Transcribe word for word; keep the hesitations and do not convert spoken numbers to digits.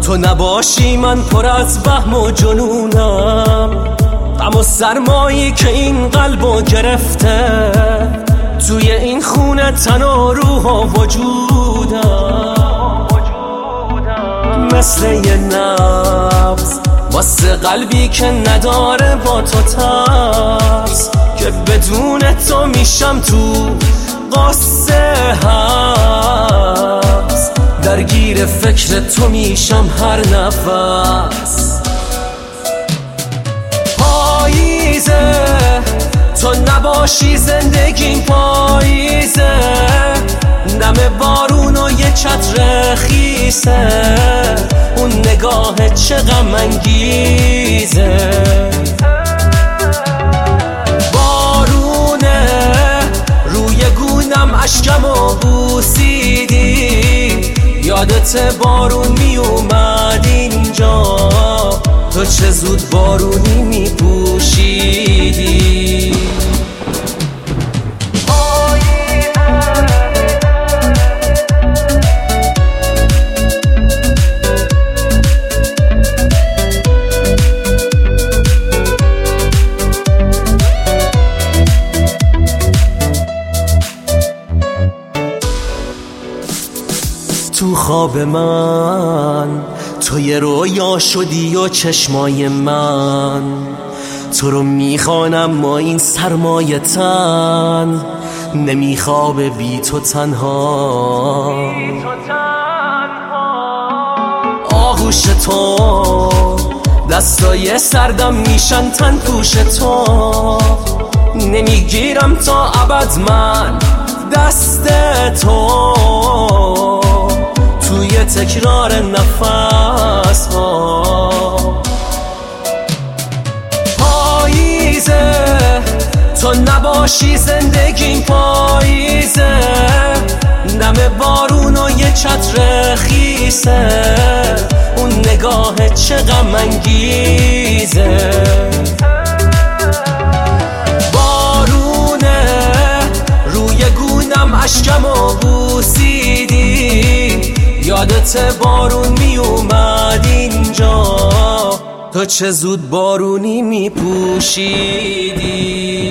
تو نباشی من پر از وهم و جنونم، غم و سرمایی که این قلبو گرفته، توی این خونه تن و روح و وجودم، مثل یه نبض واسه قلبی که نداره با تو ترس، که بدون تو میشم تو قصه هست، درگیر فکر تو میشم هر نفس. پاییزه تو نباشی زندگیم پاییزه، نم بارون و یه چتر خیسه، اون نگاه چه غم انگیزه. بارونه روی گونم اشکمو بوسیدی، یادت بارون می اومد اینجا، تو چه زود بارونی می پوشیدی. تو خواب من تو یه رویا شدی و چشمای من تو رو میخوانم، ما این سرمایه تن نمیخوابه بی تو تنها. آغوش تو دستای سردم میشن تن پوش تو، نمیگیرم تا ابد من دست تو، توی تکرار نفس ها. پاییزه تو نباشی زندگیم پاییزه، نم بارون و یه چتر خیسه، اون نگاه چه غم انگیزه. بارونه روی گونم اشکمو بوسیدی، یادت بارون می اومد اینجا، تو چه زود بارونی می پوشیدی.